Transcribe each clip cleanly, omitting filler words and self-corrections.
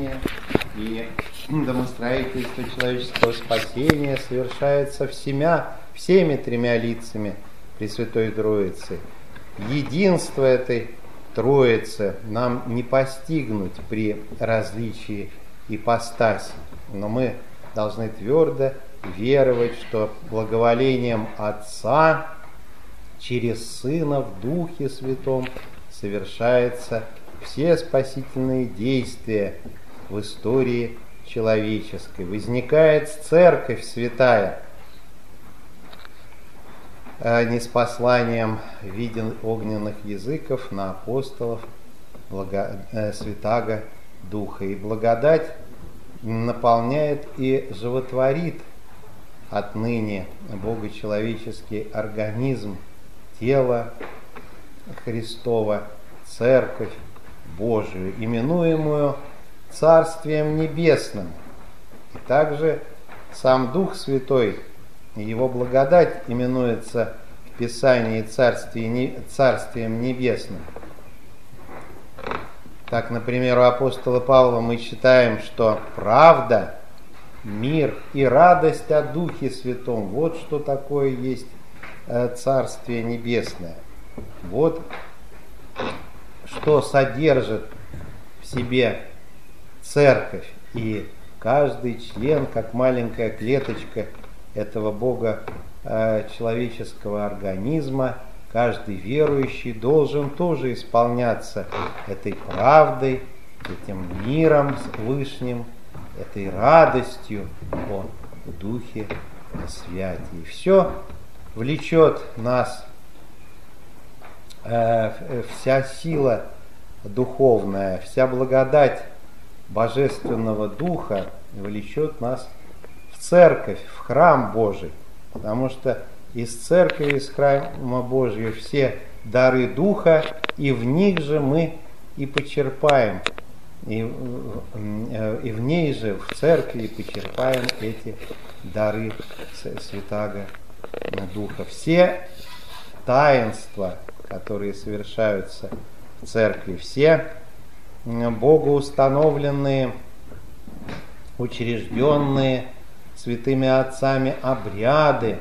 творения, и домостроительство человеческого спасения совершается всеми тремя лицами Пресвятой Троицы. Единство этой Троицы нам не постигнуть при различии ипостасей, но мы должны твердо веровать, что благоволением Отца через Сына в Духе Святом совершаются все спасительные действия в истории человеческой. Возникает Церковь Святая, не с посланием в виде огненных языков на апостолов Святаго Духа. И благодать наполняет и животворит отныне богочеловеческий организм, тело Христова, Церковь Божию, именуемую Царствием Небесным. И также сам Дух Святой и Его благодать именуется в Писании Царствием Небесным. Так, например, у апостола Павла мы читаем, что правда, мир и радость о Духе Святом, вот что такое есть Царствие Небесное. Вот что содержит в себе Церковь, и каждый член, как маленькая клеточка этого Бога человеческого организма, каждый верующий должен тоже исполняться этой правдой, этим миром Вышним, этой радостью о Духе Святии. Все влечет нас, вся сила духовная, вся благодать Божественного Духа влечет нас в Церковь, в храм Божий, потому что из Церкви, из храма Божьего все дары Духа, и в них же мы и почерпаем, и в ней же, в Церкви, почерпаем эти дары Святаго Духа. Все таинства, которые совершаются в Церкви, все богоустановленные, учрежденные святыми отцами обряды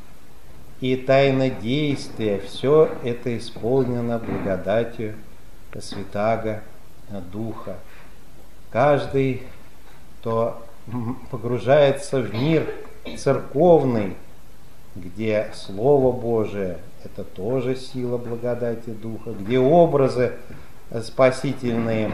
и тайнодействия, все это исполнено благодатью Святаго Духа. Каждый, кто погружается в мир церковный, где Слово Божие – это тоже сила благодати Духа, где образы спасительные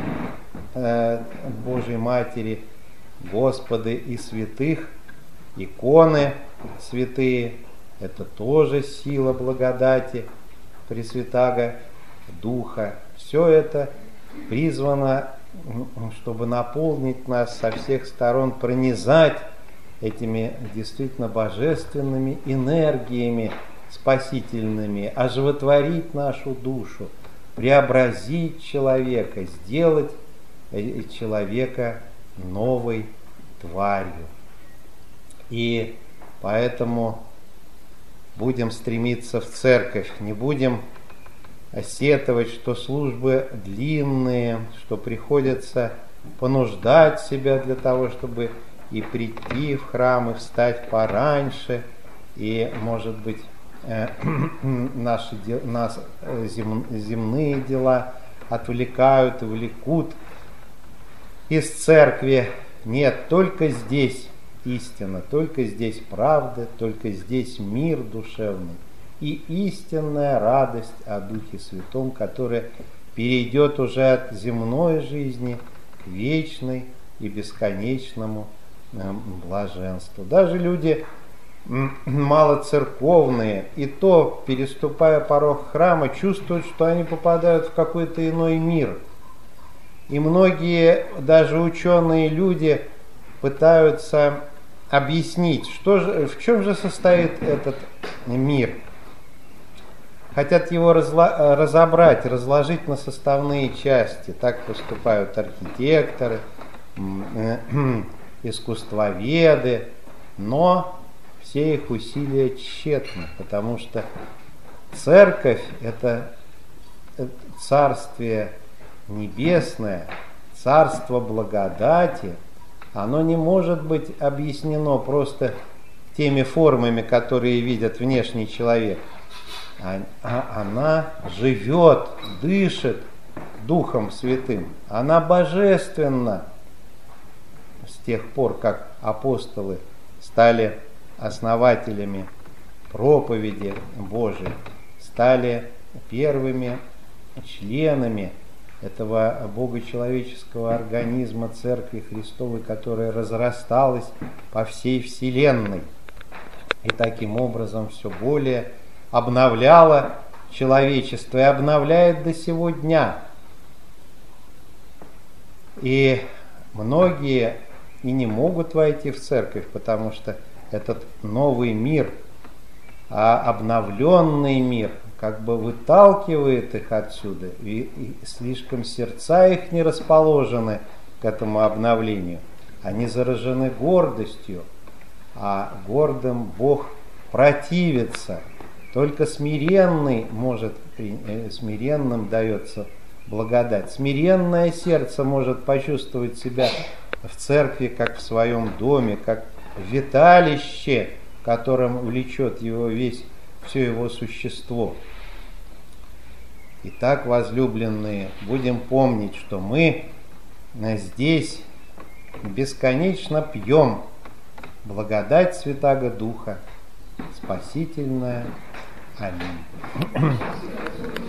Божьей Матери, Господы и святых, иконы святые – это тоже сила благодати Пресвятаго Духа. Все это призвано, чтобы наполнить нас со всех сторон, пронизать этими действительно божественными энергиями спасительными, оживотворить нашу душу, преобразить человека, сделать человека новой тварью. И поэтому будем стремиться в церковь, не будем сетовать, что службы длинные, что приходится понуждать себя для того, чтобы и прийти в храм, и встать пораньше, и, может быть, наши земные дела отвлекают и влекут из церкви. Нет, только здесь истина, только здесь правда, только здесь мир душевный и истинная радость о Духе Святом, которая перейдет уже от земной жизни к вечной и бесконечному блаженству. Даже люди малоцерковные, и то, переступая порог храма, чувствуют, что они попадают в какой-то иной мир. И многие, даже ученые люди, пытаются объяснить, в чем же состоит этот мир. Хотят его разобрать, разложить на составные части. Так поступают архитекторы, искусствоведы, но все их усилия тщетны, потому что церковь – это царствие небесное, царство благодати, оно не может быть объяснено просто теми формами, которые видят внешний человек. Она живет, дышит Духом Святым. Она божественна. С тех пор, как апостолы стали основателями проповеди Божией, стали первыми членами этого богочеловеческого организма Церкви Христовой, которая разрасталась по всей вселенной и таким образом все более обновляла человечество и обновляет до сего дня. И многие и не могут войти в церковь, потому что этот новый мир, обновленный мир, как бы выталкивает их отсюда, и слишком сердца их не расположены к этому обновлению. Они заражены гордостью, а гордым Бог противится. Только смиренный смиренным дается благодать. Смиренное сердце может почувствовать себя в церкви, как в своем доме, как в виталище, которым влечет его все его существо. Итак, возлюбленные, будем помнить, что мы здесь бесконечно пьем благодать Святаго Духа, спасительная. Аминь.